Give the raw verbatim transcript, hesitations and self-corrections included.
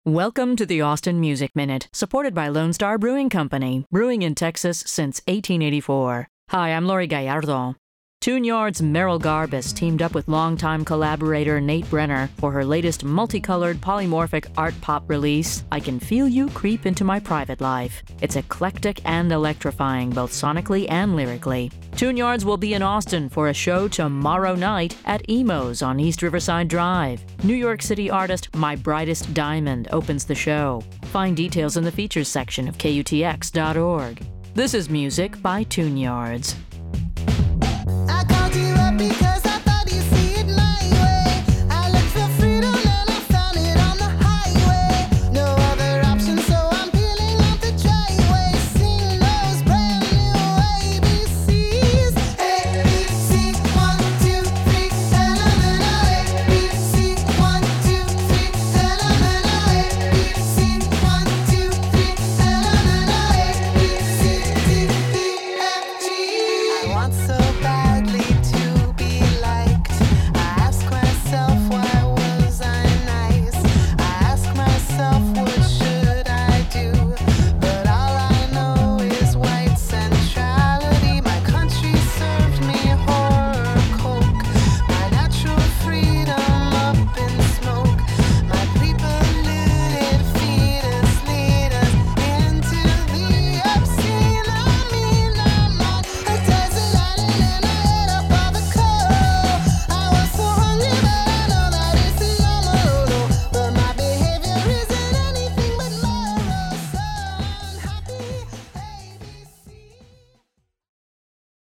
Welcome to the Austin Music Minute, supported by Lone Star Brewing Company, brewing in Texas since eighteen eighty-four. Hi, I'm Lori Gallardo. Tune Yard's Merrill Garbus teamed up with longtime collaborator Nate Brenner for her latest multicolored polymorphic art pop release, I Can Feel You Creep Into My Private Life. It's eclectic and electrifying, both sonically and lyrically. Tune Yards will be in Austin for a show tomorrow night at Emo's on East Riverside Drive. New York City artist My Brightest Diamond opens the show. Find details in the features section of K U T X dot org. This is music by Tune Yards.